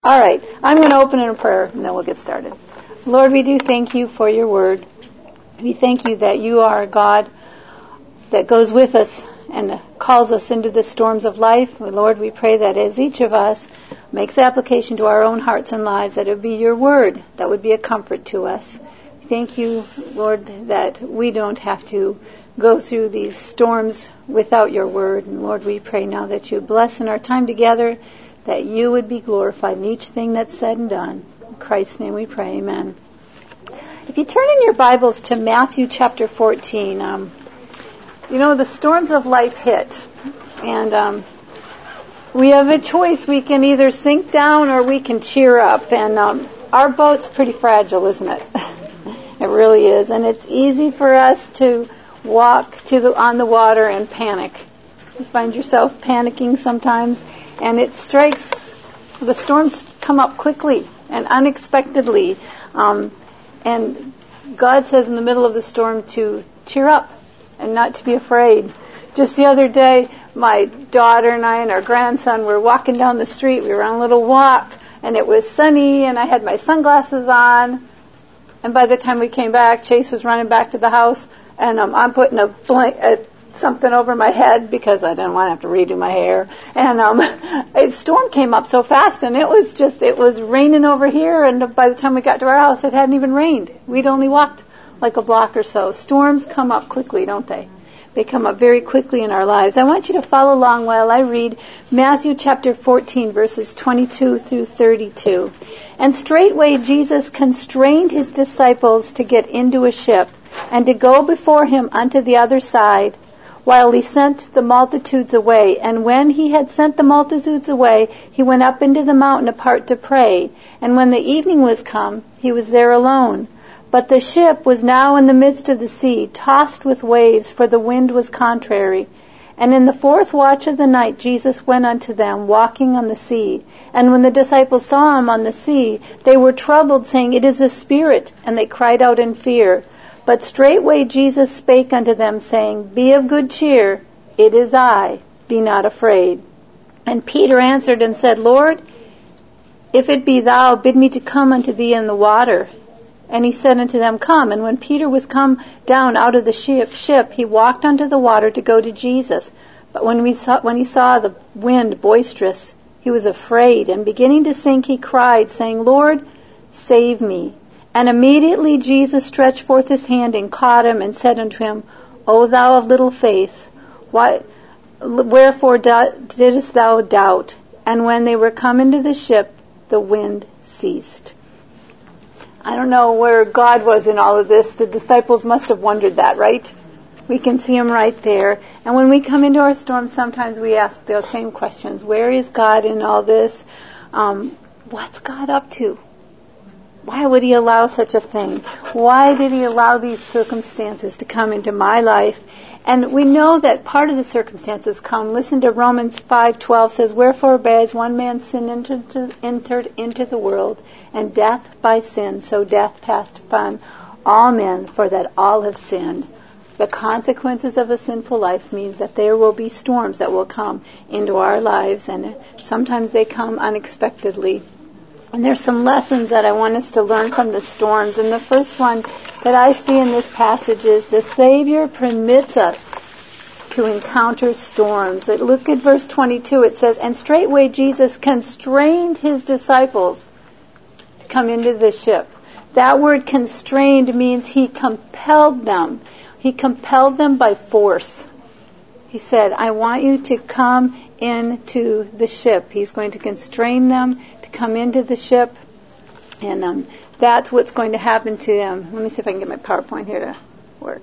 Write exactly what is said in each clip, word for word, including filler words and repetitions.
All right, I'm going to open in a prayer, and then we'll get started. Lord, we do thank you for your word. We thank you that you are a God that goes with us and calls us into the storms of life. Lord, we pray that as each of us makes application to our own hearts and lives, that it would be your word that would be a comfort to us. Thank you, Lord, that we don't have to go through these storms without your word. And Lord, we pray now that you bless in our time together, that you would be glorified in each thing that's said and done. In Christ's name we pray, amen. If you turn in your Bibles to Matthew chapter fourteen, um, you know, the storms of life hit. And um, we have a choice. We can either sink down or we can cheer up. And um, our boat's pretty fragile, isn't it? It really is. And it's easy for us to walk to the, on the water and panic. You find yourself panicking sometimes. And it strikes, the storms come up quickly and unexpectedly. Um, and God says in the middle of the storm to cheer up and not to be afraid. Just the other day, my daughter and I and our grandson were walking down the street. We were on a little walk, and it was sunny, and I had my sunglasses on. And by the time we came back, Chase was running back to the house, and um, I'm putting a blanket, something over my head because I didn't want to have to redo my hair. And um, a storm came up so fast, and it was just, it was raining over here, and by the time we got to our house, it hadn't even rained. We'd only walked like a block or so. Storms come up quickly, don't they? They come up very quickly in our lives. I want you to follow along while I read Matthew chapter fourteen, verses twenty-two through thirty-two. And straightway Jesus constrained his disciples to get into a ship, and to go before him unto the other side, while he sent the multitudes away. And when he had sent the multitudes away, he went up into the mountain apart to pray. And when the evening was come, he was there alone. But the ship was now in the midst of the sea, tossed with waves, for the wind was contrary. And in the fourth watch of the night Jesus went unto them, walking on the sea. And when the disciples saw him on the sea, they were troubled, saying, It is a spirit. And they cried out in fear. But straightway Jesus spake unto them, saying, Be of good cheer, it is I, be not afraid. And Peter answered and said, Lord, if it be thou, bid me to come unto thee in the water. And he said unto them, Come. And when Peter was come down out of the ship, ship, he walked unto the water to go to Jesus. But when, we saw, when he saw the wind boisterous, he was afraid. And beginning to sink, he cried, saying, Lord, save me. And immediately Jesus stretched forth his hand and caught him, and said unto him, O thou of little faith, why, wherefore didst thou doubt? And when they were come into the ship, the wind ceased. I don't know where God was in all of this. The disciples must have wondered that, right? We can see him right there. And when we come into our storms, sometimes we ask those same questions. Where is God in all this? Um, what's God up to? Why would he allow such a thing? Why did he allow these circumstances to come into my life? And we know that part of the circumstances come. Listen to Romans five twelve says, Wherefore as one man's sin entered, entered into the world, and death by sin, so death passed upon all men, for that all have sinned. The consequences of a sinful life means that there will be storms that will come into our lives, and sometimes they come unexpectedly. And there's some lessons that I want us to learn from the storms. And the first one that I see in this passage is the Savior permits us to encounter storms. Look at verse twenty-two. It says, And straightway Jesus constrained his disciples to come into the ship. That word constrained means he compelled them. He compelled them by force. He said, I want you to come into the ship. He's going to constrain them to come into the ship, and um, that's what's going to happen to them. Let me see if I can get my PowerPoint here to work.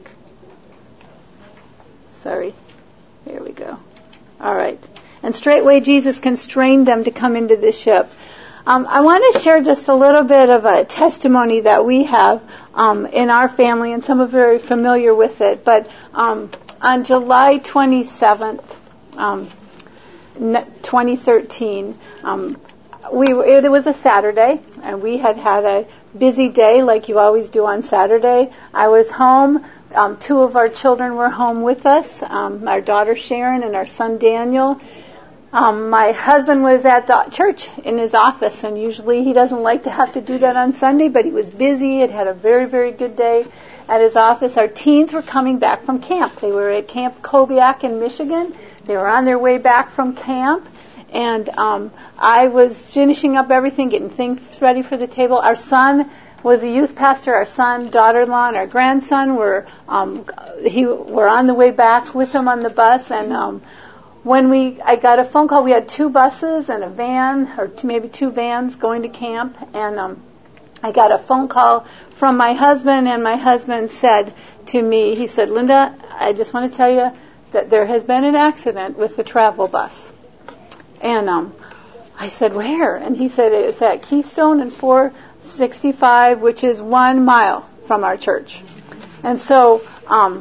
Sorry. Here we go. All right. And straightway Jesus constrained them to come into the ship. Um, I want to share just a little bit of a testimony that we have um, in our family, and some are very familiar with it. But um, on July twenty-seventh, um, twenty thirteen, um, we it was a Saturday, and we had had a busy day like you always do on Saturday. I was home. Um, two of our children were home with us, um, our daughter Sharon and our son Daniel. Um, my husband was at the church in his office, and usually he doesn't like to have to do that on Sunday, but he was busy. It had a very, very good day at his office. Our teens were coming back from camp. They were at Camp Kobiak in Michigan. They were on their way back from camp, and um, I was finishing up everything, getting things ready for the table. Our son was a youth pastor. Our son, daughter-in-law, and our grandson were um, he were on the way back with him on the bus, and um, when we, I got a phone call. We had two buses and a van, or two, maybe two vans going to camp, and um, I got a phone call from my husband, and my husband said to me, he said, "Linda, I just want to tell you that there has been an accident with the travel bus." And um, I said, "Where?" And he said, "It's at Keystone and four sixty-five, which is one mile from our church." And so um,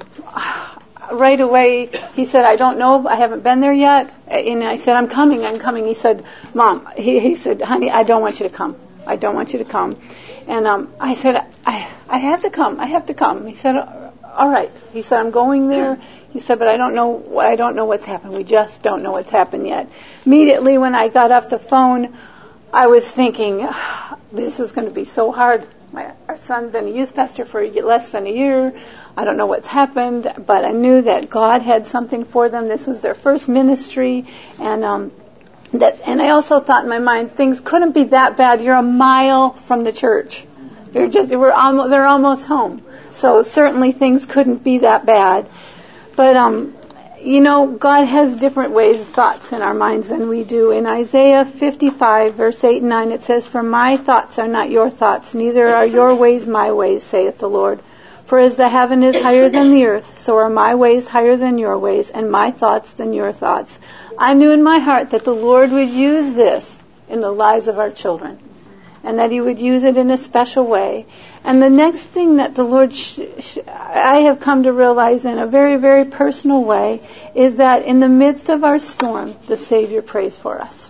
right away, he said, "I don't know. I haven't been there yet." And I said, "I'm coming. I'm coming." He said, "Mom," he, he said, "Honey, I don't want you to come. I don't want you to come." And um, I said, I, I have to come. I have to come." He said, "All right." He said, "I'm going there." He said, "But I don't know. I don't know what's happened. We just don't know what's happened yet." Immediately when I got off the phone, I was thinking, this is going to be so hard. My, our son's been a youth pastor for less than a year. I don't know what's happened, but I knew that God had something for them. This was their first ministry, and um, that. And I also thought in my mind, things couldn't be that bad. You're a mile from the church. You're just we're almost they're almost home. So certainly things couldn't be that bad. But um, you know, God has different ways, thoughts in our minds than we do. In Isaiah fifty-five, verse eight and nine, it says, "For my thoughts are not your thoughts, neither are your ways my ways, saith the Lord. For as the heaven is higher than the earth, so are my ways higher than your ways, and my thoughts than your thoughts." I knew in my heart that the Lord would use this in the lives of our children, and that He would use it in a special way. And the next thing that the Lord, sh- sh- I have come to realize in a very, very personal way, is that in the midst of our storm, the Savior prays for us.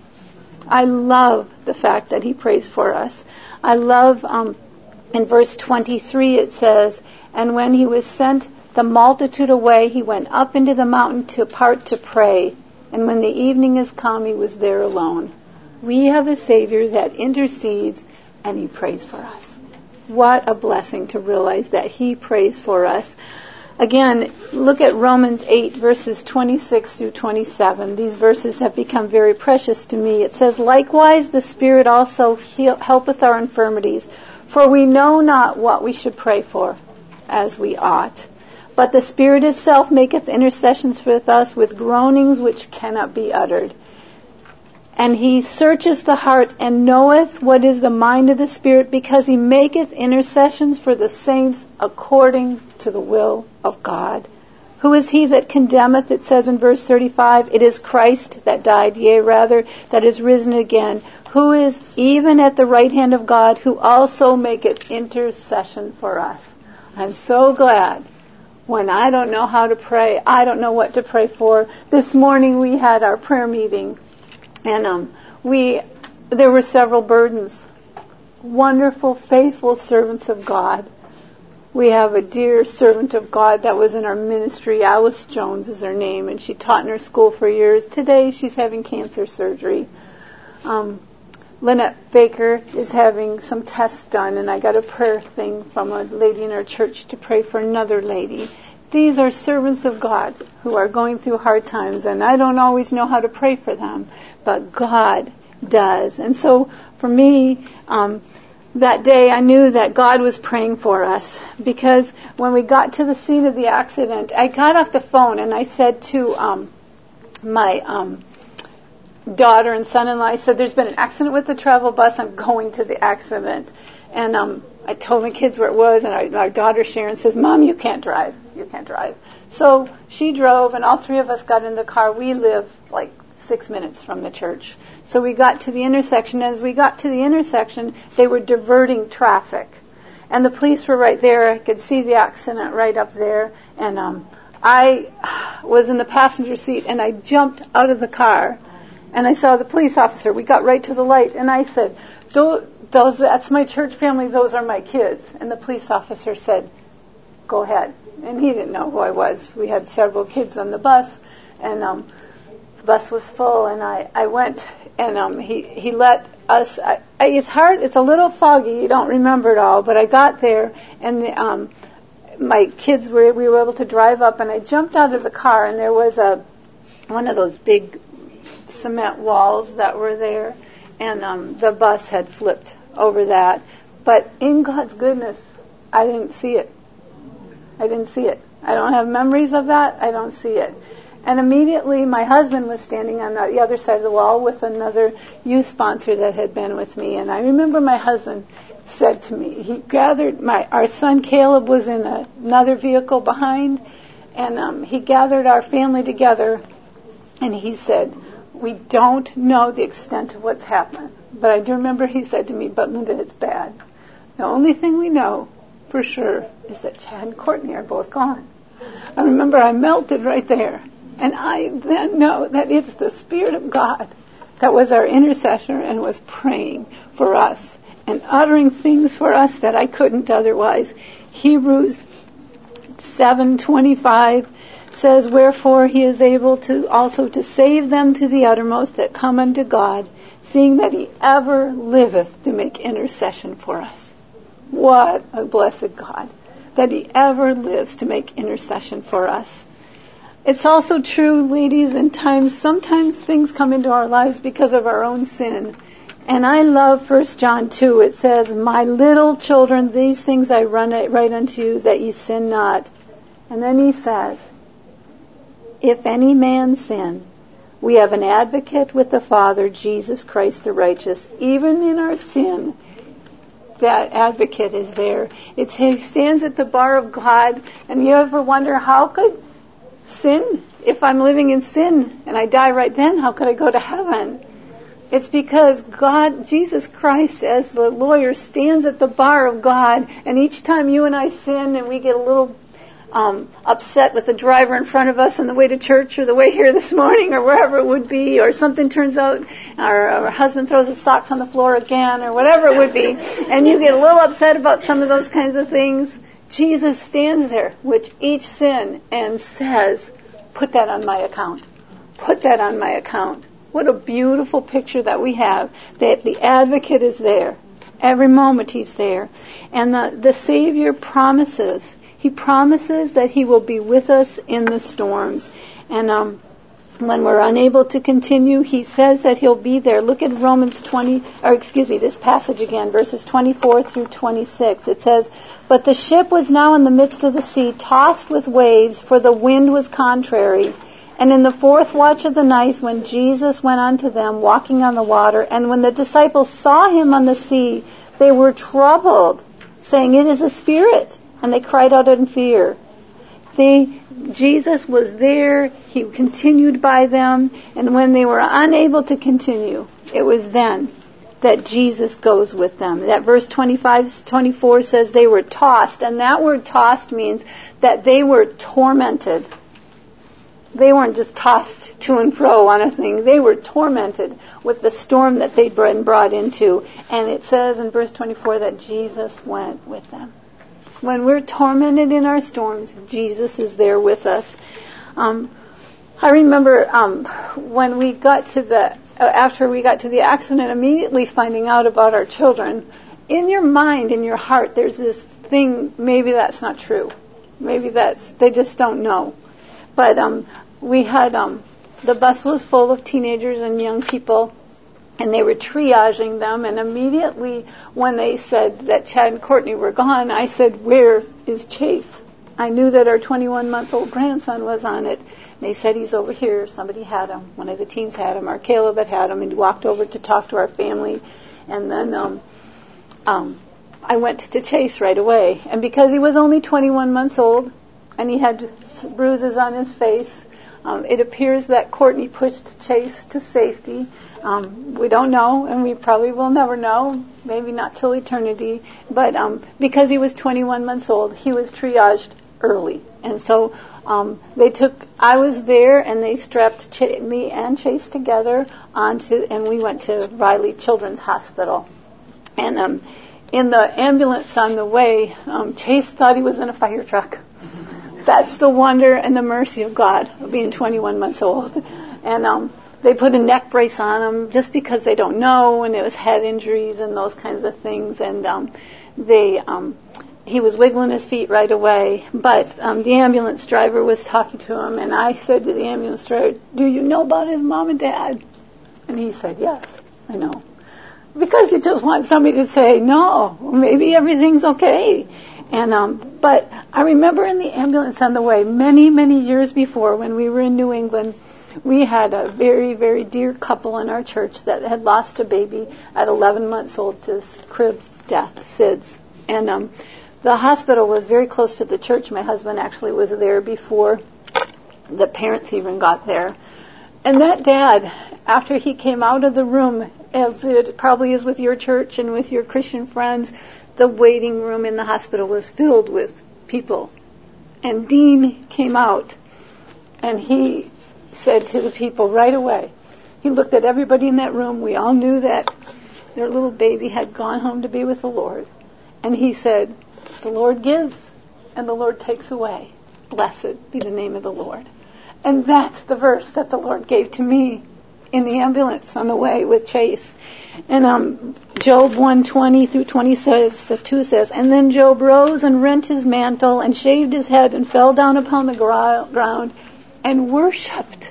I love the fact that He prays for us. I love, um, in verse twenty-three it says, "And when He was sent the multitude away, He went up into the mountain to apart to pray. And when the evening is come, He was there alone." We have a Savior that intercedes, and He prays for us. What a blessing to realize that He prays for us. Again, look at Romans eight, verses twenty-six through twenty-seven. These verses have become very precious to me. It says, "Likewise the Spirit also helpeth our infirmities, for we know not what we should pray for as we ought. But the Spirit itself maketh intercessions with us with groanings which cannot be uttered. And He searches the heart and knoweth what is the mind of the Spirit, because He maketh intercessions for the saints according to the will of God. Who is he that condemneth?" It says in verse thirty-five, "It is Christ that died, yea, rather, that is risen again, who is even at the right hand of God, who also maketh intercession for us." I'm so glad when I don't know how to pray, I don't know what to pray for. This morning we had our prayer meeting. And um, we, there were several burdens. Wonderful, faithful servants of God. We have a dear servant of God that was in our ministry. Alice Jones is her name, and she taught in her school for years. Today she's having cancer surgery. Um, Lynette Baker is having some tests done, and I got a prayer thing from a lady in our church to pray for another lady. These are servants of God who are going through hard times, and I don't always know how to pray for them, but God does. And so for me, um, that day I knew that God was praying for us, because when we got to the scene of the accident, I got off the phone and I said to um, my um, daughter and son-in-law, I said, "There's been an accident with the travel bus. I'm going to the accident." And um, I told my kids where it was, and our, our daughter Sharon says, "Mom, you can't drive. You can't drive." So she drove, and all three of us got in the car. We live like six minutes from the church. So we got to the intersection. As we got to the intersection, they were diverting traffic. And the police were right there. I could see the accident right up there. And um, I was in the passenger seat, and I jumped out of the car. And I saw the police officer. We got right to the light. And I said, those, that's my church family. Those are my kids. And the police officer said, "Go ahead." And he didn't know who I was. We had several kids on the bus. And um, bus was full, and I, I went, and um, he, he let us, I, I, it's hard, it's a little foggy, you don't remember it all, but I got there, and the, um, my kids were, we were able to drive up, and I jumped out of the car, and there was a, one of those big cement walls that were there, and um, the bus had flipped over that. But in God's goodness, I didn't see it. I didn't see it. I don't have memories of that. I don't see it. And immediately my husband was standing on the other side of the wall with another youth sponsor that had been with me. And I remember my husband said to me, he gathered, my our son Caleb was in a, another vehicle behind, and um, he gathered our family together, and he said, we don't know the extent of what's happened. But I do remember he said to me, but Linda, it's bad. The only thing we know for sure is that Chad and Courtney are both gone. I remember I melted right there. And I then know that it's the Spirit of God that was our intercessor and was praying for us and uttering things for us that I couldn't otherwise. Hebrews seven twenty-five says, wherefore he is able to also to save them to the uttermost that come unto God, seeing that he ever liveth to make intercession for us. What a blessed God, that he ever lives to make intercession for us. It's also true, ladies, in times, sometimes things come into our lives because of our own sin. And I love First John two. It says, my little children, these things I run write unto you, that ye sin not. And then he says, if any man sin, we have an advocate with the Father, Jesus Christ the righteous. Even in our sin, that advocate is there. It's, he stands at the bar of God. And you ever wonder, how could sin, if I'm living in sin and I die right then, how could I go to heaven? It's because God, Jesus Christ, as the lawyer, stands at the bar of God, and each time you and I sin and we get a little um, upset with the driver in front of us on the way to church or the way here this morning or wherever it would be, or something turns out, or our husband throws his socks on the floor again, or whatever it would be, and you get a little upset about some of those kinds of things, Jesus stands there with each sin and says, put that on my account. Put that on my account. What a beautiful picture that we have, that the advocate is there. Every moment he's there. And the, the Savior promises, he promises that he will be with us in the storms. And um, when we're unable to continue, he says that he'll be there. Look at Romans twenty, or excuse me, this passage again, verses twenty-four through twenty-six. It says, but the ship was now in the midst of the sea, tossed with waves, for the wind was contrary. And in the fourth watch of the night, when Jesus went unto them, walking on the water, and when the disciples saw him on the sea, they were troubled, saying, it is a spirit. And they cried out in fear. They, Jesus was there. He continued by them. And when they were unable to continue, it was then that Jesus goes with them. That verse twenty-five, twenty-four says they were tossed. And that word tossed means that they were tormented. They weren't just tossed to and fro on a thing. They were tormented with the storm that they'd been brought into. And it says in verse twenty-four that Jesus went with them. When we're tormented in our storms, Jesus is there with us. Um, I remember um, when we got to the, uh, after we got to the accident, immediately finding out about our children. In your mind, in your heart, there's this thing, maybe that's not true. Maybe that's, they just don't know. But um, we had, um, the bus was full of teenagers and young people, and they were triaging them, and immediately when they said that Chad and Courtney were gone, I said, where is Chase? I knew that our twenty-one-month-old grandson was on it. And they said, he's over here. Somebody had him. One of the teens had him, or Caleb had had him, and he walked over to talk to our family. And then um, um, I went to Chase right away. And because he was only twenty-one months old, and he had bruises on his face, Um, it appears that Courtney pushed Chase to safety. Um, we don't know, and we probably will never know, maybe not till eternity. But um, because he was twenty-one months old, he was triaged early. And so um, they took, I was there, and they strapped Ch- me and Chase together onto, and we went to Riley Children's Hospital. And um, in the ambulance on the way, um, Chase thought he was in a fire truck. That's the wonder and the mercy of God, of being twenty-one months old. And um, they put a neck brace on him just because they don't know, and it was head injuries and those kinds of things. And um, they, um, he was wiggling his feet right away. But um, the ambulance driver was talking to him, and I said to the ambulance driver, "Do you know about his mom and dad?" And he said, "Yes, I know." Because you just want somebody to say, "No, maybe everything's okay." And um, but I remember in the ambulance on the way, many, many years before, when we were in New England, we had a very, very dear couple in our church that had lost a baby at eleven months old to Cribs death, S I D S. And um, the hospital was very close to the church. My husband actually was there before the parents even got there. And that dad, after he came out of the room, as it probably is with your church and with your Christian friends, the waiting room in the hospital was filled with people. And Dean came out, and he said to the people right away, he looked at everybody in that room. We all knew that their little baby had gone home to be with the Lord. And he said, "The Lord gives, and the Lord takes away. Blessed be the name of the Lord." And that's the verse that the Lord gave to me in the ambulance on the way with Chase. And um, Job one twenty through twenty-two says, "And then Job rose and rent his mantle and shaved his head and fell down upon the ground and worshipped.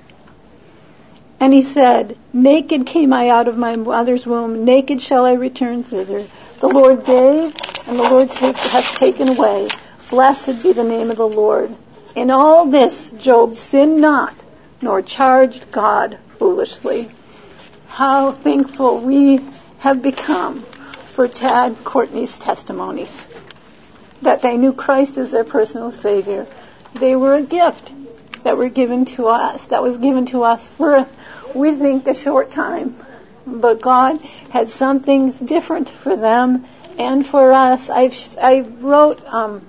And he said, 'Naked came I out of my mother's womb, naked shall I return thither. The Lord gave, and the Lord take, hath taken away. Blessed be the name of the Lord.' In all this Job sinned not, nor charged God foolishly." How thankful we have become for Chad Courtney's testimonies, that they knew Christ as their personal Savior. They were a gift that were given to us, that was given to us for, we think, a short time. But God had something different for them and for us. I've, I wrote, um,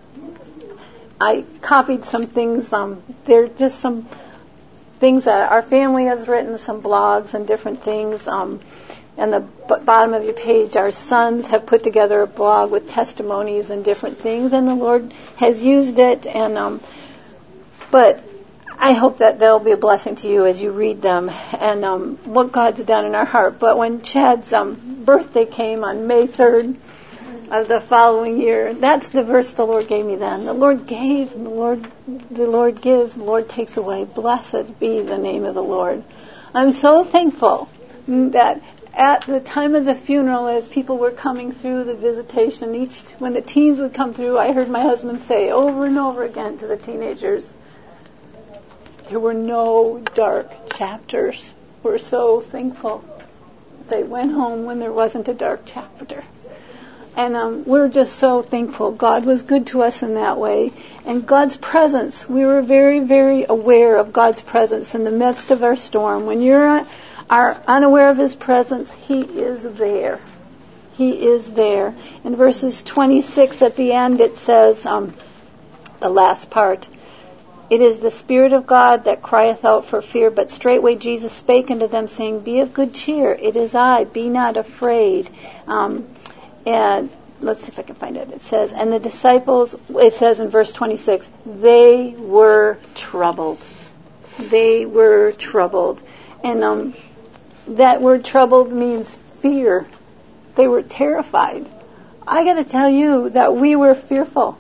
I copied some things. Um, they're just some things that our family has written, some blogs and different things. Um, and the b- bottom of your page, our sons have put together a blog with testimonies and different things, and the Lord has used it. And um, but I hope that they'll be a blessing to you as you read them and um, what God's done in our heart. But when Chad's um, birthday came on May third of the following year, that's the verse the Lord gave me then. The Lord gave, and the Lord, the Lord gives, and the Lord takes away. Blessed be the name of the Lord. I'm so thankful that at the time of the funeral, as people were coming through the visitation, each when the teens would come through, I heard my husband say over and over again to the teenagers, there were no dark chapters. We're so thankful they went home when there wasn't a dark chapter. And um, we're just so thankful. God was good to us in that way. And God's presence, we were very, very aware of God's presence in the midst of our storm. When you're are unaware of His presence, He is there. He is there. In verses twenty-six at the end, it says, um, the last part, "It is the Spirit of God that crieth out for fear, but straightway Jesus spake unto them, saying, Be of good cheer, it is I, be not afraid." Um, and let's see if I can find it. It says, and the disciples, it says in verse twenty-six, they were troubled. They were troubled. And um, that word troubled means fear. They were terrified. I got to tell you that we were fearful.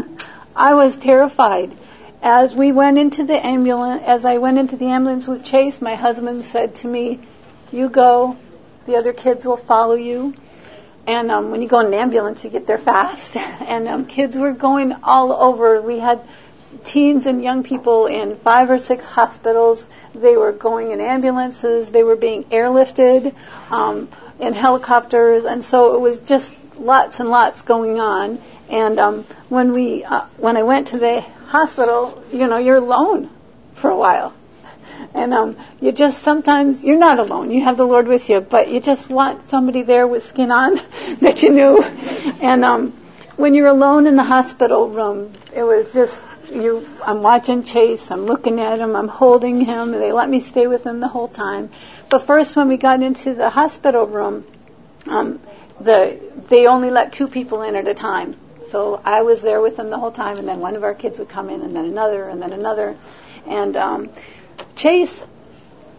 I was terrified. As we went into the ambulance, as I went into the ambulance with Chase, my husband said to me, "You go, the other kids will follow you." And um, when you go in an ambulance, you get there fast. And um, kids were going all over. We had teens and young people in five or six hospitals. They were going in ambulances. They were being airlifted um, in helicopters. And so it was just lots and lots going on. And um, when we, uh, when I went to the hospital, you know, you're alone for a while. And um, you just sometimes, you're not alone. You have the Lord with you, but you just want somebody there with skin on that you knew. And um, when you're alone in the hospital room, it was just, you. I'm watching Chase, I'm looking at him, I'm holding him, and they let me stay with him the whole time. But first, when we got into the hospital room, um, the they only let two people in at a time. So I was there with them the whole time, and then one of our kids would come in, and then another, and then another. And um, Chase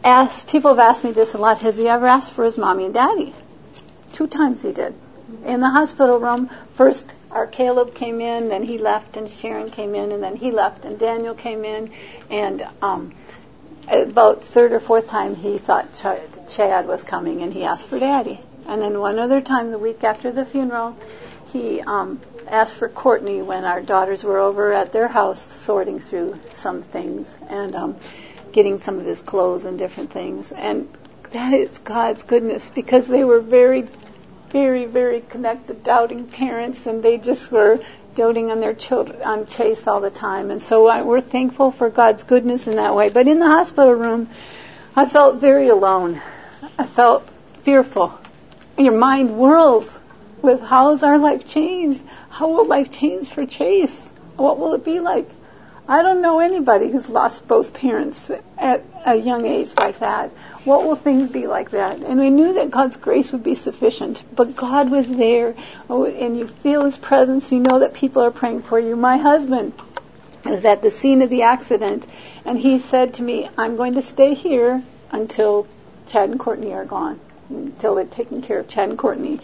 asked, people have asked me this a lot, has he ever asked for his mommy and daddy? Two times he did. In the hospital room, first our Caleb came in, then he left, and Sharon came in, and then he left, and Daniel came in, and um, about third or fourth time he thought Ch- Chad was coming, and he asked for daddy. And then one other time, the week after the funeral, he um, asked for Courtney when our daughters were over at their house sorting through some things and um, getting some of his clothes and different things. And that is God's goodness, because they were very, very, very connected, doubting parents, and they just were doting on their children, on Chase all the time. And so I, we're thankful for God's goodness in that way. But in the hospital room, I felt very alone. I felt fearful. Your mind whirls with how has our life changed? How will life change for Chase? What will it be like? I don't know anybody who's lost both parents at a young age like that. What will things be like that? And we knew that God's grace would be sufficient, but God was there, and you feel His presence. You know that people are praying for you. My husband was at the scene of the accident, and he said to me, I'm going to stay here until Chad and Courtney are gone, until they're taking care of Chad and Courtney.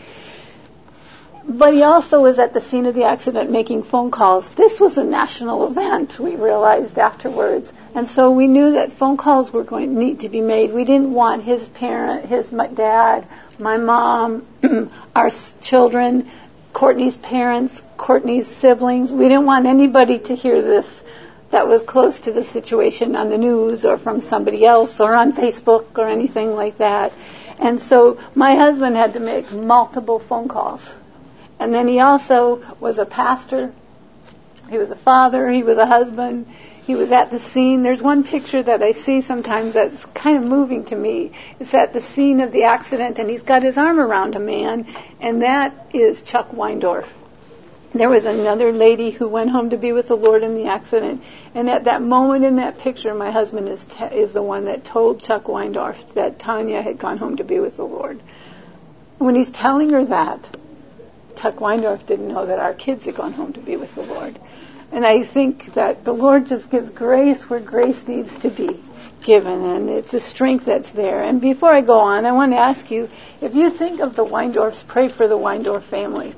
But he also was at the scene of the accident making phone calls. This was a national event, we realized afterwards. And so we knew that phone calls were going to need to be made. We didn't want his parent, his dad, my mom, our children, Courtney's parents, Courtney's siblings. We didn't want anybody to hear this that was close to the situation on the news or from somebody else or on Facebook or anything like that. And so my husband had to make multiple phone calls. And then he also was a pastor. He was a father. He was a husband. He was at the scene. There's one picture that I see sometimes that's kind of moving to me. It's at the scene of the accident, and he's got his arm around a man, and that is Chuck Weindorf. There was another lady who went home to be with the Lord in the accident, and at that moment in that picture, my husband is te- is the one that told Chuck Weindorf that Tanya had gone home to be with the Lord. When he's telling her that, Chuck Weindorf didn't know that our kids had gone home to be with the Lord. And I think that the Lord just gives grace where grace needs to be given, and it's a strength that's there. And before I go on, I want to ask you, if you think of the Weindorfs, pray for the Weindorf family.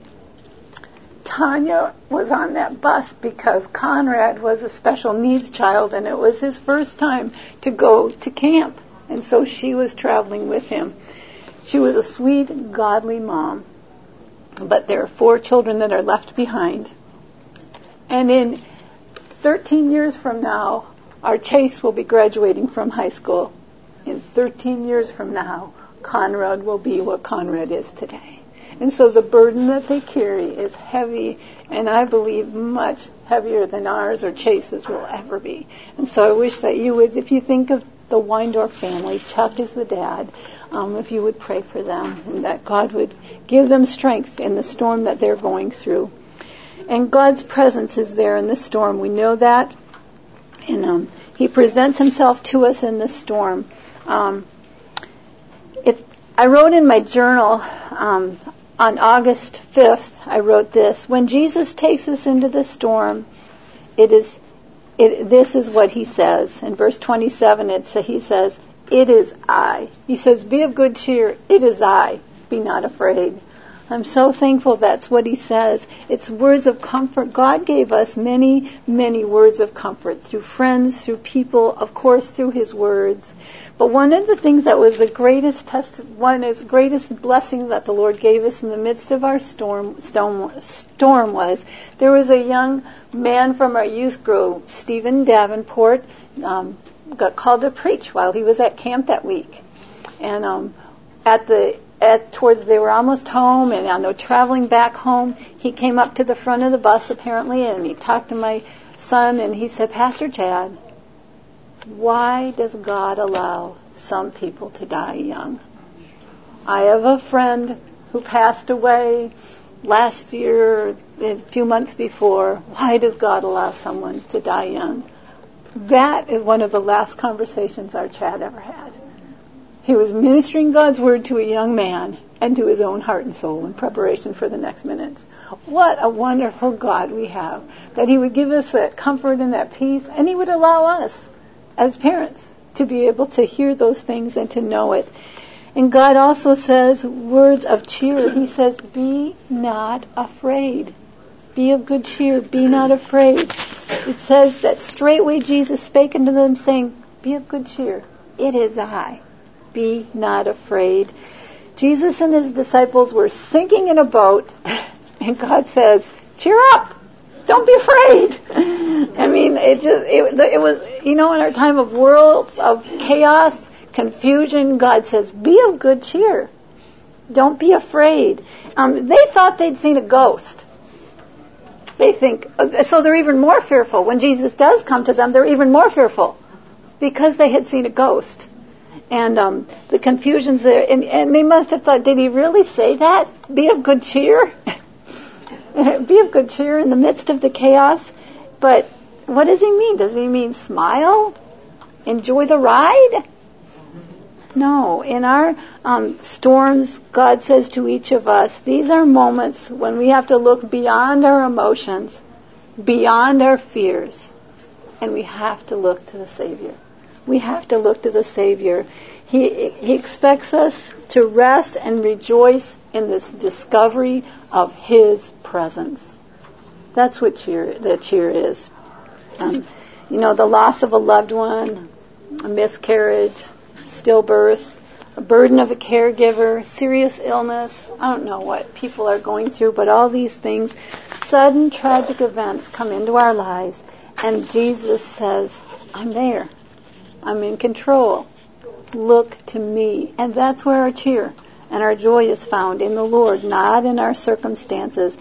Tanya was on that bus because Conrad was a special needs child, and it was his first time to go to camp. And so she was traveling with him. She was a sweet, godly mom. But there are four children that are left behind. And in thirteen years from now, our Chase will be graduating from high school. In thirteen years from now, Conrad will be what Conrad is today. And so the burden that they carry is heavy, and I believe much heavier than ours or Chase's will ever be. And so I wish that you would, if you think of the Weindorf family, Chuck is the dad, Um, if you would pray for them, and that God would give them strength in the storm that they're going through. And God's presence is there in the storm. We know that. And um, He presents Himself to us in the storm. Um, it, I wrote in my journal um, on August fifth, I wrote this: when Jesus takes us into the storm, it is it, this is what He says. In verse twenty-seven, it's, He says, it is I. He says, be of good cheer. It is I. Be not afraid. I'm so thankful that's what He says. It's words of comfort. God gave us many, many words of comfort through friends, through people, of course, through His words. But one of the things that was the greatest test, one of the greatest blessings that the Lord gave us in the midst of our storm, storm, storm was there was a young man from our youth group, Stephen Davenport, um, got called to preach while he was at camp that week. And um, at the at towards they were almost home, and on the traveling back home, he came up to the front of the bus apparently, and he talked to my son, and he said, Pastor Chad, why does God allow some people to die young? I have a friend who passed away last year, a few months before. Why does God allow someone to die young? That is one of the last conversations our Chad ever had. He was ministering God's word to a young man and to his own heart and soul in preparation for the next minutes. What a wonderful God we have, that He would give us that comfort and that peace, and He would allow us as parents to be able to hear those things and to know it. And God also says words of cheer. He says, be not afraid. Be of good cheer. Be not afraid. It says that straightway Jesus spake unto them, saying, be of good cheer. It is I. Be not afraid. Jesus and his disciples were sinking in a boat, and God says, cheer up. Don't be afraid. I mean, it just, it, it was, you know, in our time of worlds, of chaos, confusion, God says, be of good cheer. Don't be afraid. Um, they thought they'd seen a ghost. They think, so they're even more fearful. When Jesus does come to them, they're even more fearful because they had seen a ghost. And um, the confusion's there. And, and they must have thought, did he really say that? Be of good cheer? Be of good cheer in the midst of the chaos? But what does he mean? Does he mean smile? Enjoy the ride? No. In our um, storms, God says to each of us, these are moments when we have to look beyond our emotions, beyond our fears, and we have to look to the Savior. We have to look to the Savior. He, he expects us to rest and rejoice in this discovery of His presence. That's what cheer, the cheer is. Um, you know, the loss of a loved one, a miscarriage, stillbirth, a burden of a caregiver, serious illness. I don't know what people are going through, but all these things, sudden tragic events come into our lives, and Jesus says, I'm there. I'm in control. Look to me. And that's where our cheer and our joy is found, in the Lord, not in our circumstances.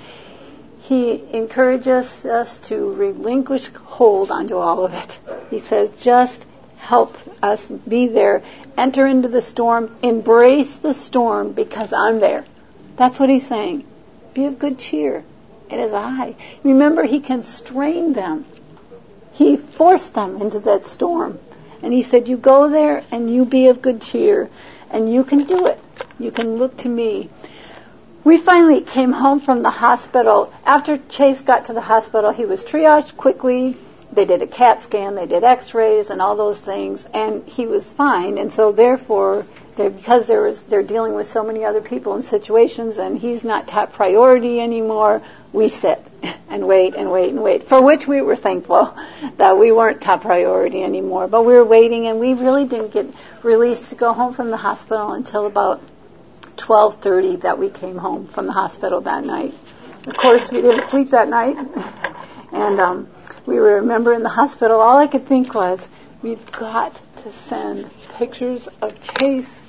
He encourages us to relinquish hold onto all of it. He says, just help us be there. Enter into the storm. Embrace the storm because I'm there. That's what he's saying. Be of good cheer. It is I. Remember, he constrained them. He forced them into that storm. And he said, you go there and you be of good cheer. And you can do it. You can look to me. We finally came home from the hospital. After Chase got to the hospital, he was triaged quickly. They did a CAT scan, they did x-rays and all those things, and he was fine. And so therefore, because there was, they're dealing with so many other people and situations, and he's not top priority anymore, we sit and wait and wait and wait, for which we were thankful that we weren't top priority anymore. But we were waiting, and we really didn't get released to go home from the hospital until about twelve thirty that we came home from the hospital that night. Of course, we didn't sleep that night. And um, we remember in the hospital, all I could think was, we've got to send pictures of Chase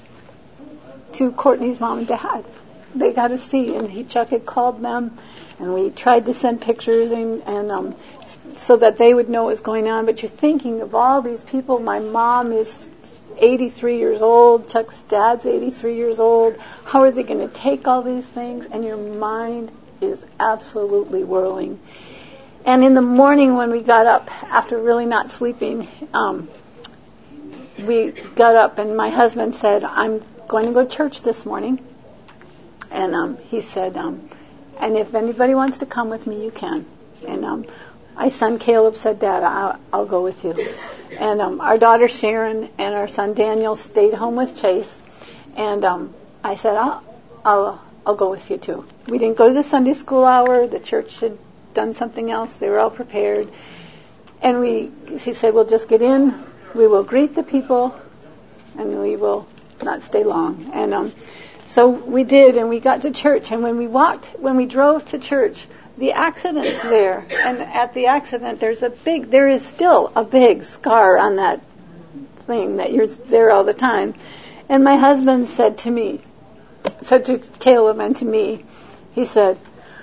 to Courtney's mom and dad. They got to see. And he, Chuck had called them, and we tried to send pictures and, and um, so that they would know what was going on. But you're thinking of all these people. My mom is eighty-three years old. Chuck's dad's eighty-three years old. How are they going to take all these things? And your mind is absolutely whirling. And in the morning when we got up, after really not sleeping, um, we got up and my husband said, I'm going to go to church this morning. And um, he said, um, and if anybody wants to come with me, you can. And um, my son Caleb said, Dad, I'll, I'll go with you. And um, our daughter Sharon and our son Daniel stayed home with Chase. And um, I said, I'll, I'll, I'll go with you too. We didn't go to the Sunday school hour. The church had done something else. They were all prepared. And we, he said, we'll just get in. We will greet the people, and we will not stay long. And um, so we did, and we got to church. And when we walked, when we drove to church, the accident's there. And at the accident, there's a big, there is still a big scar on that thing that you're there all the time. And my husband said to me, said to Caleb and to me, he said,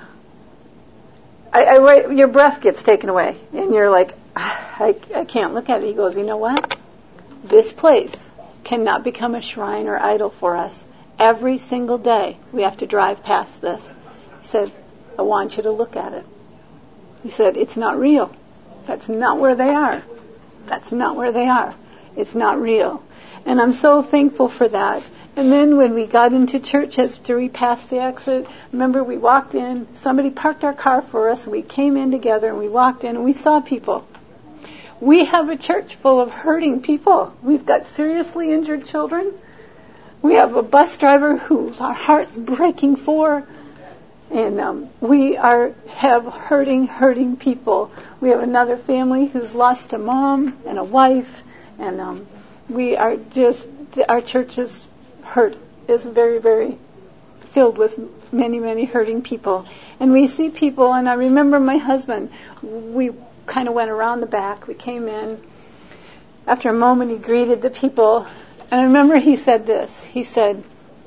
I, I, your breath gets taken away, and you're like, I, I can't look at it. He goes, you know what? This place cannot become a shrine or idol for us. Every single day we have to drive past this. He said, I want you to look at it. He said, it's not real. That's not where they are. That's not where they are. It's not real. And I'm so thankful for that. And then when we got into church, after we passed the exit, remember we walked in, somebody parked our car for us, and we came in together, and we walked in, and we saw people. We have a church full of hurting people. We've got seriously injured children. We have a bus driver whose our heart's breaking for. And um, we are have hurting, hurting people. We have another family who's lost a mom and a wife. And um, we are just, our church is hurt, is very, very filled with many, many hurting people. And we see people, and I remember my husband, we kind of went around the back. We came in. After a moment, he greeted the people. And I remember he said this. He said,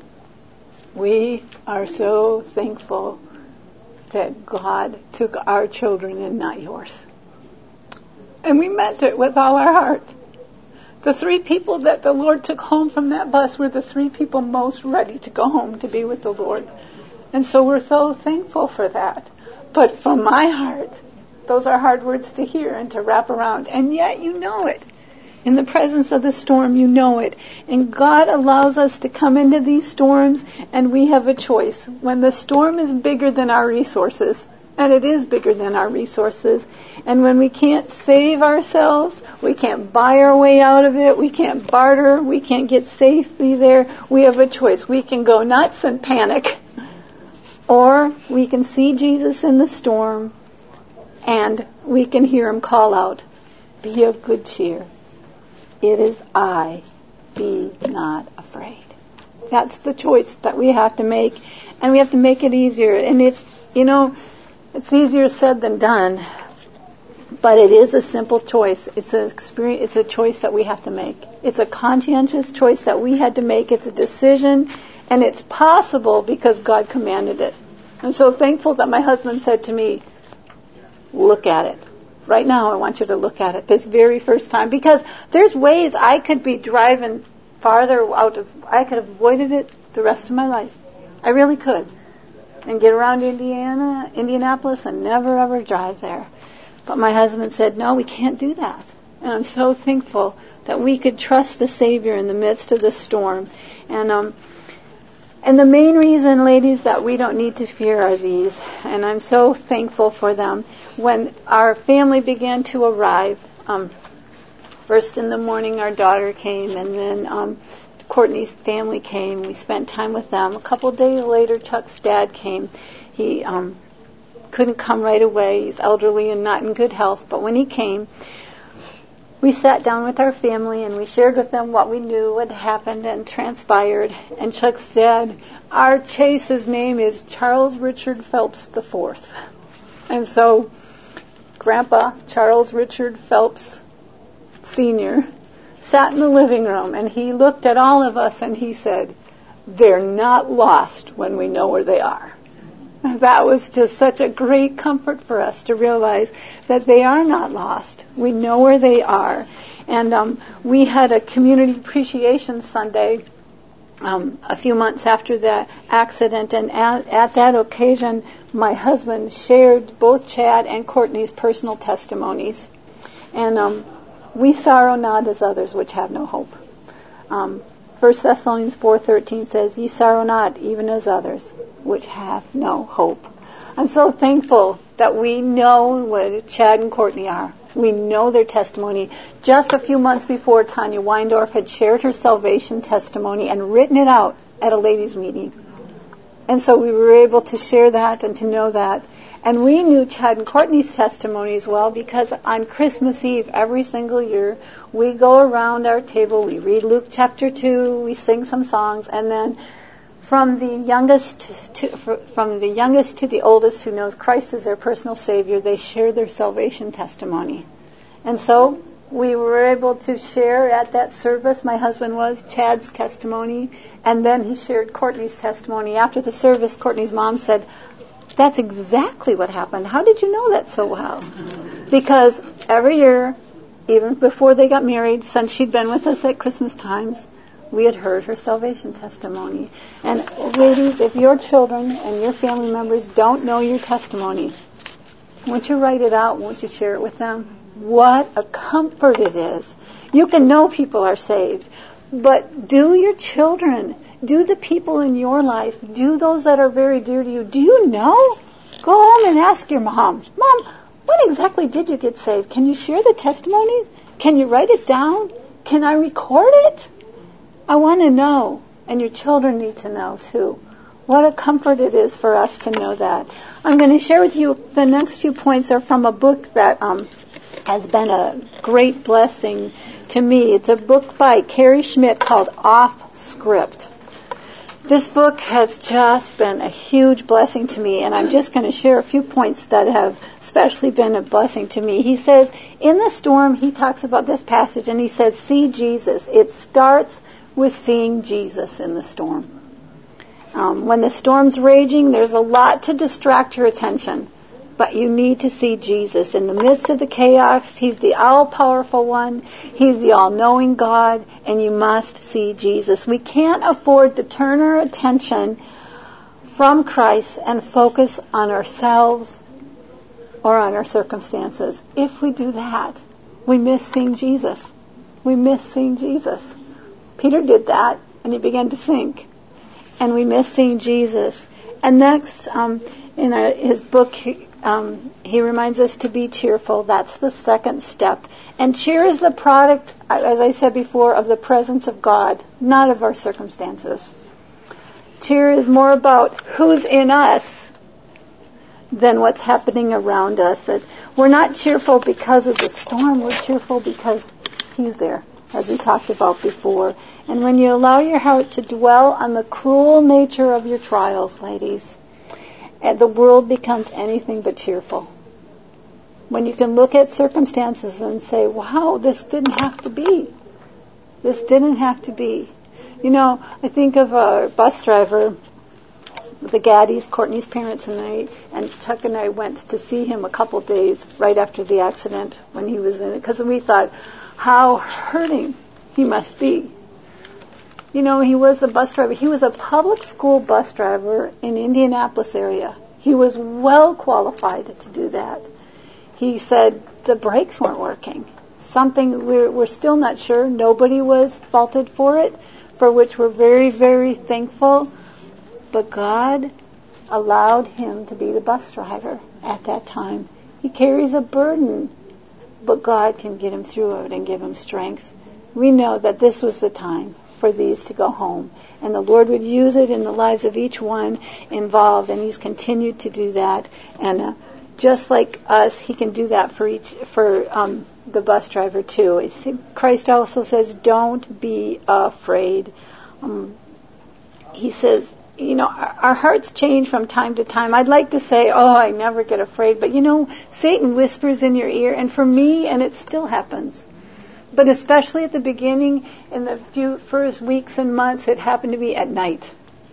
"We are so thankful that God took our children and not yours." And we meant it with all our heart. The three people that the Lord took home from that bus were the three people most ready to go home to be with the Lord. And so we're so thankful for that. But from my heart, those are hard words to hear and to wrap around. And yet you know it. In the presence of the storm, you know it. And God allows us to come into these storms, and we have a choice. When the storm is bigger than our resources, and it is bigger than our resources, and when we can't save ourselves, we can't buy our way out of it, we can't barter, we can't get safely there, we have a choice. We can go nuts and panic, or we can see Jesus in the storm, and we can hear him call out, "Be of good cheer. It is I, be not afraid." That's the choice that we have to make, and we have to make it easier. And it's, you know, it's easier said than done, but it is a simple choice. It's an experience. It's a choice that we have to make. It's a conscientious choice that we had to make. It's a decision, and it's possible because God commanded it. I'm so thankful that my husband said to me, "Look at it. Right now, I want you to look at it this very first time." Because there's ways I could be driving farther out of, I could have avoided it the rest of my life. I really could. And get around Indiana, Indianapolis and never ever drive there. But my husband said, "No, we can't do that." And I'm so thankful that we could trust the Savior in the midst of the storm. And um, and the main reason, ladies, that we don't need to fear are these. And I'm so thankful for them. When our family began to arrive, um, first in the morning our daughter came, and then um, Courtney's family came. We spent time with them. A couple of days later, Chuck's dad came. He um, couldn't come right away. He's elderly and not in good health. But when he came, we sat down with our family and we shared with them what we knew had happened and transpired. And Chuck said, "Our Chase's name is Charles Richard Phelps the Fourth." And so Grandpa Charles Richard Phelps Senior sat in the living room, and he looked at all of us and he said, "They're not lost when we know where they are." And that was just such a great comfort for us to realize that they are not lost. We know where they are. And um, we had a Community Appreciation Sunday Um, a few months after the accident, and at, at that occasion, my husband shared both Chad and Courtney's personal testimonies. And um, we sorrow not as others which have no hope. Um, First Thessalonians four thirteen says, "Ye sorrow not, even as others which have no hope." I'm so thankful that we know what Chad and Courtney are. We know their testimony. Just a few months before, Tanya Weindorf had shared her salvation testimony and written it out at a ladies' meeting. And so we were able to share that and to know that. And we knew Chad and Courtney's testimony as well, because on Christmas Eve every single year, we go around our table, we read Luke chapter two, we sing some songs, and then from the youngest to, from the youngest to the oldest who knows Christ as their personal Savior, they share their salvation testimony. And so we were able to share at that service, my husband was, Chad's testimony, and then he shared Courtney's testimony. After the service, Courtney's mom said, "That's exactly what happened. How did you know that so well?" Because every year, even before they got married, since she'd been with us at Christmas times, we had heard her salvation testimony. And ladies, if your children and your family members don't know your testimony, won't you write it out? Won't you share it with them? What a comfort it is. You can know people are saved, but do your children, do the people in your life, do those that are very dear to you, do you know? Go home and ask your mom, "Mom, When exactly did you get saved? Can you share the testimonies? Can you write it down? Can I record it? I want to know, and your children need to know too. What a comfort it is for us to know that. I'm going to share with you the next few points are from a book that um, has been a great blessing to me. It's a book by Carrie Schmidt called Off Script. This book has just been a huge blessing to me, and I'm just going to share a few points that have especially been a blessing to me. He says, in the storm, he talks about this passage, and he says, see Jesus. It starts with seeing Jesus in the storm. Um, when the storm's raging, there's a lot to distract your attention, but you need to see Jesus. In the midst of the chaos, He's the all-powerful one. He's the all-knowing God, and you must see Jesus. We can't afford to turn our attention from Christ and focus on ourselves or on our circumstances. If we do that, we miss seeing Jesus. We miss seeing Jesus. Peter did that, and he began to sink. And we miss seeing Jesus. And next, um, in a, his book, he, um, he reminds us to be cheerful. That's the second step. And cheer is the product, as I said before, of the presence of God, not of our circumstances. Cheer is more about who's in us than what's happening around us. That we're not cheerful because of the storm. We're cheerful because He's there, as we talked about before. And when you allow your heart to dwell on the cruel nature of your trials, ladies, and the world becomes anything but cheerful. When you can look at circumstances and say, wow, this didn't have to be. This didn't have to be. You know, I think of a bus driver, the Gaddies, Courtney's parents and I, and Chuck and I went to see him a couple days right after the accident when he was in it, because we thought, how hurting he must be. You know, he was a bus driver. He was a public school bus driver in Indianapolis area. He was well qualified to do that. He said the brakes weren't working. Something, we're, we're still not sure. Nobody was faulted for it, for which we're very, very thankful. But God allowed him to be the bus driver at that time. He carries a burden, but God can get him through it and give him strength. We know that this was the time for these to go home. And the Lord would use it in the lives of each one involved, and He's continued to do that. And uh, just like us, He can do that for each for um, the bus driver too. It's, Christ also says, don't be afraid. Um, he says, you know, our, our hearts change from time to time. I'd like to say, oh, I never get afraid. But, you know, Satan whispers in your ear, and for me, and it still happens. But especially at the beginning, in the few first weeks and months, it happened to be at night.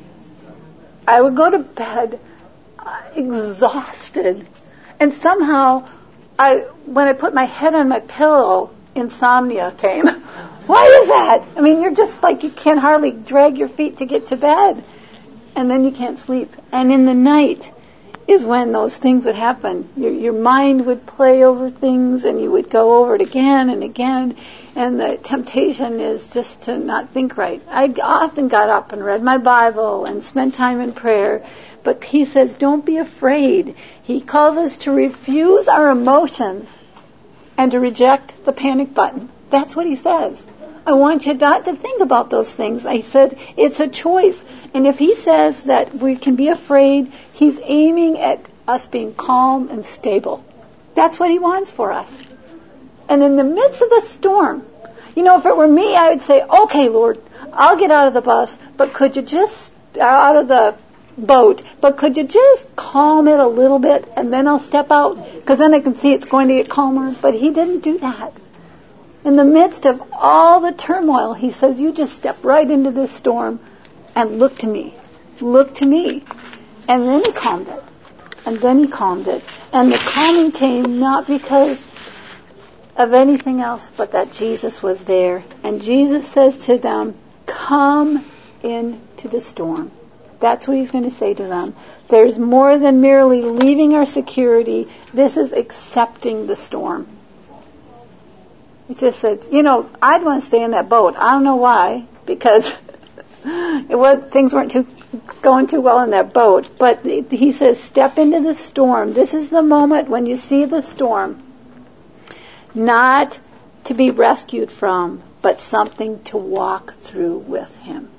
I would go to bed uh, exhausted. And somehow, I when I put my head on my pillow, insomnia came. Why is that? I mean, you're just like, you can't hardly drag your feet to get to bed. And then you can't sleep. And in the night is when those things would happen. Your, your mind would play over things, and you would go over it again and again. And the temptation is just to not think right. I often got up and read my Bible and spent time in prayer. But He says, don't be afraid. He calls us to refuse our emotions and to reject the panic button. That's what He says. I want you not to think about those things. I said it's a choice. And if He says that we can be afraid, He's aiming at us being calm and stable. That's what He wants for us. And in the midst of the storm, you know, if it were me, I would say, okay, Lord, I'll get out of the bus, but could you just, out of the boat, but could you just calm it a little bit, and then I'll step out, because then I can see it's going to get calmer. But He didn't do that. In the midst of all the turmoil, He says, you just step right into this storm and look to me. Look to me. And then He calmed it. And then He calmed it. And the calming came not because of anything else, but that Jesus was there. And Jesus says to them, come into the storm. That's what He's going to say to them. There's more than merely leaving our security. This is accepting the storm. It just said, you know, I'd want to stay in that boat. I don't know why, because it was things weren't too going too well in that boat. But he says, step into the storm. This is the moment when you see the storm, not to be rescued from, but something to walk through with him.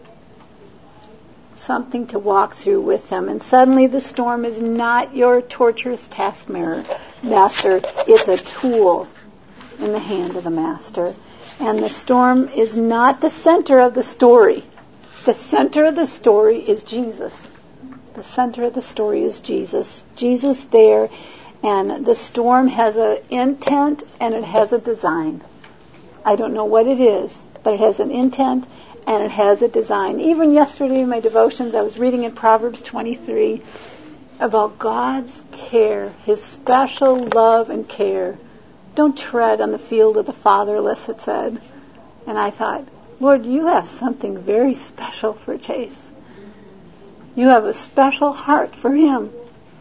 Something to walk through with him. And suddenly the storm is not your torturous taskmaster. It's a tool in the hand of the master. And the storm is not the center of the story. The center of the story is Jesus. The center of the story is Jesus. Jesus there, and the storm has an intent and it has a design. I don't know what it is, but it has an intent and it has a design. Even yesterday in my devotions, I was reading in Proverbs twenty-three about God's care, His special love and care. Don't tread on the field of the fatherless, it said. And I thought, Lord, you have something very special for Chase. You have a special heart for him.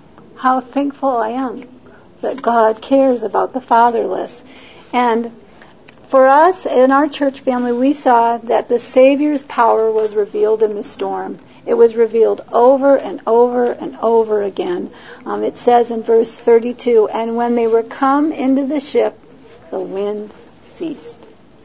How thankful I am that God cares about the fatherless. And for us, in our church family, we saw that the Savior's power was revealed in the storm. It was revealed over and over and over again. Um, it says in verse thirty-two, and when they were come into the ship, the wind ceased.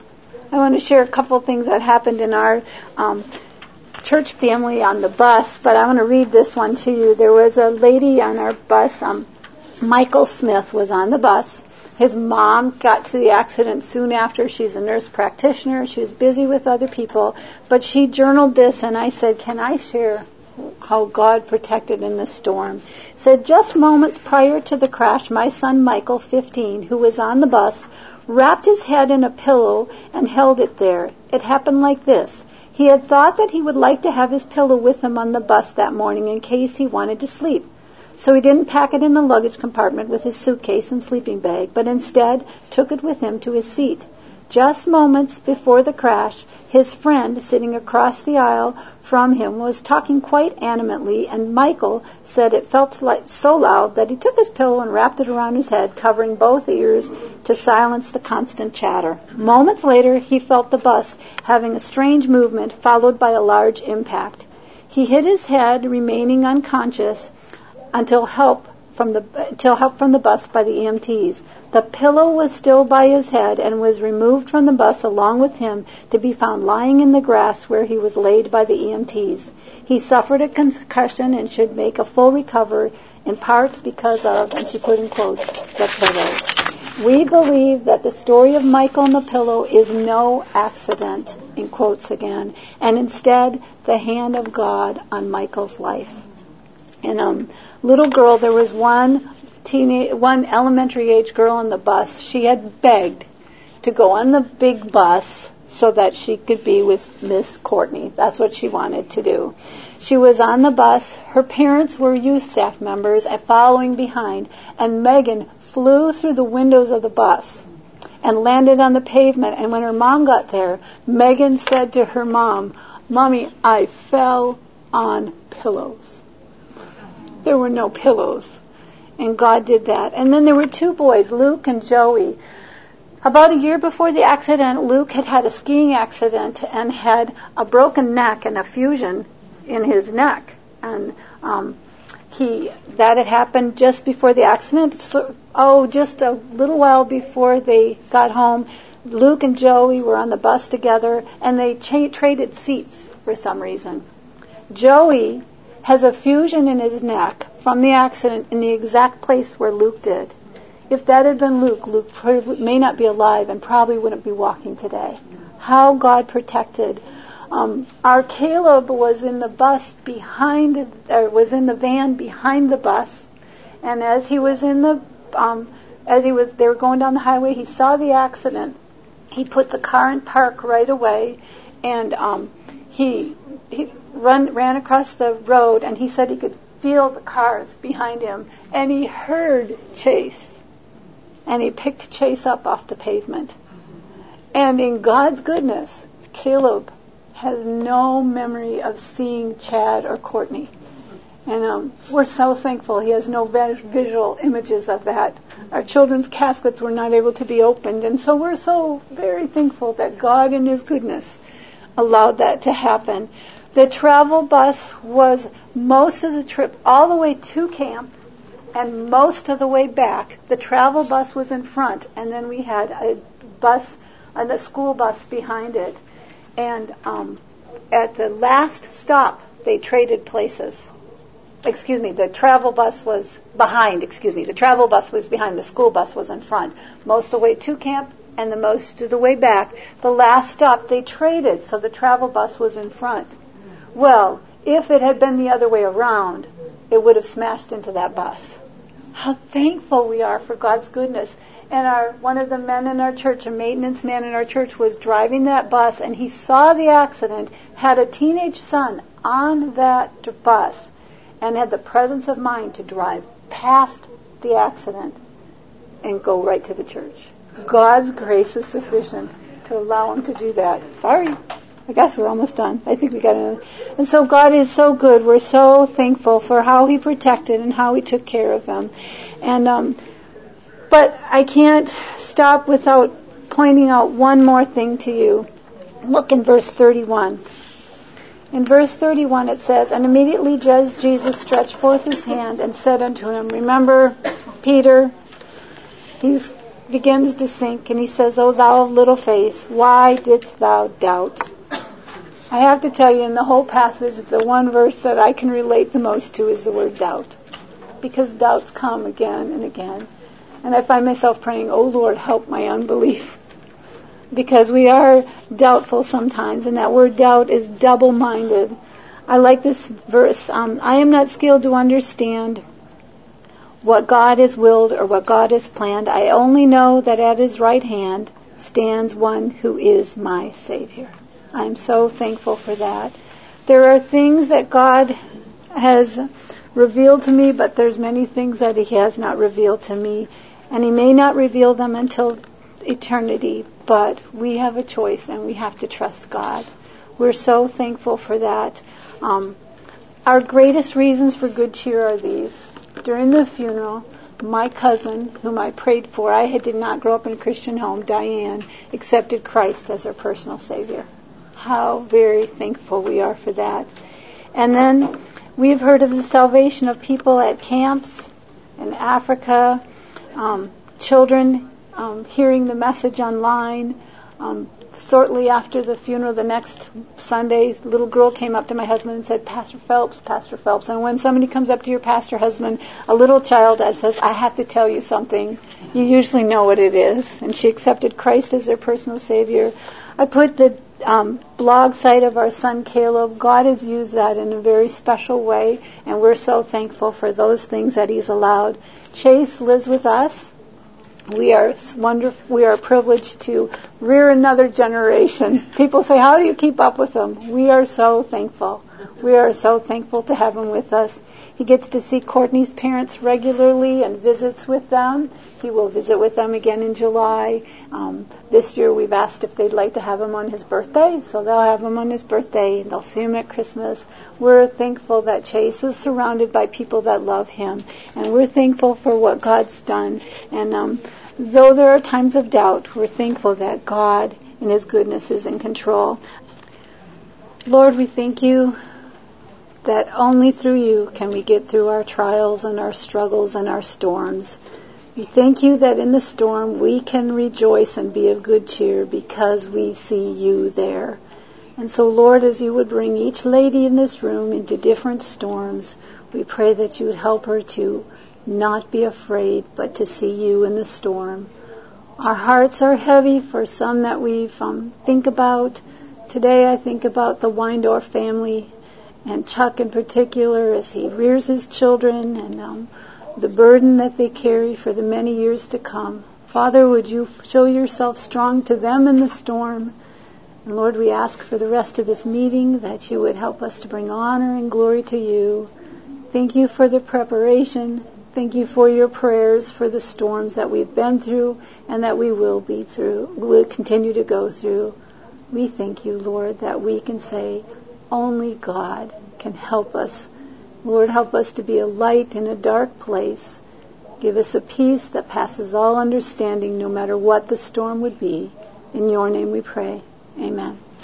I want to share a couple of things that happened in our um, church family on the bus, but I want to read this one to you. There was a lady on our bus, um, Michael Smith was on the bus. His mom got to the accident soon after. She's a nurse practitioner. She was busy with other people, but she journaled this, and I said, can I share how God protected in the storm? It said, just moments prior to the crash, my son Michael, fifteen, who was on the bus, wrapped his head in a pillow and held it there. It happened like this. He had thought that he would like to have his pillow with him on the bus that morning in case he wanted to sleep. So he didn't pack it in the luggage compartment with his suitcase and sleeping bag, but instead took it with him to his seat. Just moments before the crash, his friend sitting across the aisle from him was talking quite animately, and Michael said it felt like so loud that he took his pillow and wrapped it around his head, covering both ears to silence the constant chatter. Moments later, he felt the bus having a strange movement, followed by a large impact. He hit his head, remaining unconscious, until help from the until help from the bus by the E M Ts. The pillow was still by his head and was removed from the bus along with him to be found lying in the grass where he was laid by the E M Ts. He suffered a concussion and should make a full recovery, in part because of, and she put in quotes, the pillow. We believe that the story of Michael and the pillow is no accident, in quotes again, and instead the hand of God on Michael's life. And um, little girl, there was one teenage, one elementary age girl on the bus. She had begged to go on the big bus so that she could be with Miss Courtney. That's what she wanted to do. She was on the bus. Her parents were youth staff members and following behind, and Megan flew through the windows of the bus and landed on the pavement. And when her mom got there, Megan said to her mom, "Mommy, I fell on pillows." There were no pillows. And God did that. And then there were two boys, Luke and Joey. About a year before the accident, Luke had had a skiing accident and had a broken neck and a fusion in his neck. And um, he that had happened just before the accident. So, oh, just a little while before they got home, Luke and Joey were on the bus together, and they cha- traded seats for some reason. Joey has a fusion in his neck from the accident in the exact place where Luke did. If that had been Luke, Luke may not be alive and probably wouldn't be walking today. How God protected. Um, our Caleb was in the bus behind, or was in the van behind the bus, and as he was in the, um, as he was, they were going down the highway, he saw the accident. He put the car in park right away, and um, he he. Run, ran across the road, and he said he could feel the cars behind him, and he heard Chase, and he picked Chase up off the pavement. And in God's goodness, Caleb has no memory of seeing Chad or Courtney, and um, we're so thankful he has no visual images of that. Our children's caskets were not able to be opened, and so we're so very thankful that God in His goodness allowed that to happen. The travel bus was most of the trip all the way to camp and most of the way back. The travel bus was in front, and then we had a bus, and a school bus behind it. And um, at the last stop, they traded places. Excuse me, the travel bus was behind, excuse me, the travel bus was behind, the school bus was in front. Most of the way to camp and the most of the way back. The last stop, they traded, so the travel bus was in front. Well, if it had been the other way around, it would have smashed into that bus. How thankful we are for God's goodness. And our one of the men in our church, a maintenance man in our church, was driving that bus, and he saw the accident, had a teenage son on that bus, and had the presence of mind to drive past the accident and go right to the church. God's grace is sufficient to allow him to do that. Sorry. I guess we're almost done. I think we got another. And so God is so good. We're so thankful for how he protected and how he took care of them. And um, but I can't stop without pointing out one more thing to you. Look in verse thirty-one. In verse thirty-one it says, "And immediately Jesus stretched forth his hand and said unto him," remember Peter, he begins to sink, and he says, "O thou of little faith, why didst thou doubt?" I have to tell you, in the whole passage, the one verse that I can relate the most to is the word doubt. Because doubts come again and again. And I find myself praying, "Oh Lord, help my unbelief." Because we are doubtful sometimes, and that word doubt is double-minded. I like this verse. Um, I am not skilled to understand what God has willed or what God has planned. I only know that at his right hand stands one who is my Savior. I'm so thankful for that. There are things that God has revealed to me, but there's many things that he has not revealed to me. And he may not reveal them until eternity, but we have a choice and we have to trust God. We're so thankful for that. Um, our greatest reasons for good cheer are these. During the funeral, my cousin, whom I prayed for, I did not grow up in a Christian home, Diane, accepted Christ as her personal Savior. How very thankful we are for that. And then we've heard of the salvation of people at camps in Africa, um, children um, hearing the message online. Um, shortly after the funeral, the next Sunday, a little girl came up to my husband and said, "Pastor Phelps, Pastor Phelps." And when somebody comes up to your pastor husband, a little child that says, "I have to tell you something," you usually know what it is. And she accepted Christ as their personal Savior. I put the um, blog site of our son Caleb. God has used that in a very special way, and we're so thankful for those things that he's allowed. Chase lives with us. We are wonderful. We are privileged to rear another generation. People say, "How do you keep up with them?" We are so thankful. We are so thankful to have him with us. He gets to see Courtney's parents regularly and visits with them. He will visit with them again in July. Um, this year we've asked if they'd like to have him on his birthday, so they'll have him on his birthday, and they'll see him at Christmas. We're thankful that Chase is surrounded by people that love him, and we're thankful for what God's done. And um, though there are times of doubt, we're thankful that God in his goodness is in control. Lord, we thank you that only through you can we get through our trials and our struggles and our storms. We thank you that in the storm we can rejoice and be of good cheer because we see you there. And so, Lord, as you would bring each lady in this room into different storms, we pray that you would help her to not be afraid, but to see you in the storm. Our hearts are heavy for some that we um, think about. Today I think about the Weindorf family, and Chuck in particular, as he rears his children, and um, the burden that they carry for the many years to come. Father, would you show yourself strong to them in the storm? And Lord, we ask for the rest of this meeting that you would help us to bring honor and glory to you. Thank you for the preparation. Thank you for your prayers for the storms that we've been through and that we will be through, will continue to go through. We thank you, Lord, that we can say, only God can help us. Lord, help us to be a light in a dark place. Give us a peace that passes all understanding, no matter what the storm would be. In your name we pray. Amen.